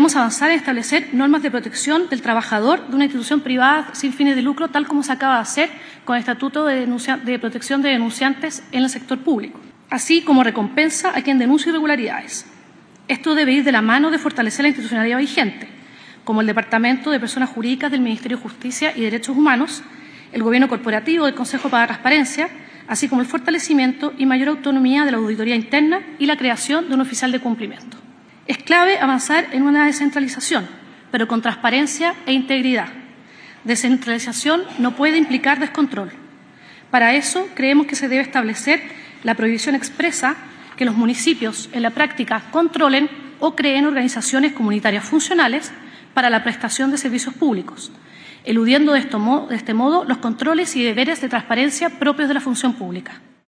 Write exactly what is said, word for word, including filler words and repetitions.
debemos avanzar en establecer normas de protección del trabajador de una institución privada sin fines de lucro, tal como se acaba de hacer con el Estatuto de, denuncia, de Protección de Denunciantes en el sector público, así como recompensa a quien denuncie irregularidades. Esto debe ir de la mano de fortalecer la institucionalidad vigente, como el Departamento de Personas Jurídicas del Ministerio de Justicia y Derechos Humanos, el Gobierno Corporativo del Consejo para la Transparencia, así como el fortalecimiento y mayor autonomía de la auditoría interna y la creación de un oficial de cumplimiento. Es clave avanzar en una descentralización, pero con transparencia e integridad. Descentralización no puede implicar descontrol. Para eso, creemos que se debe establecer la prohibición expresa que los municipios, en la práctica, controlen o creen organizaciones comunitarias funcionales para la prestación de servicios públicos, eludiendo de, esto, de este modo los controles y deberes de transparencia propios de la función pública.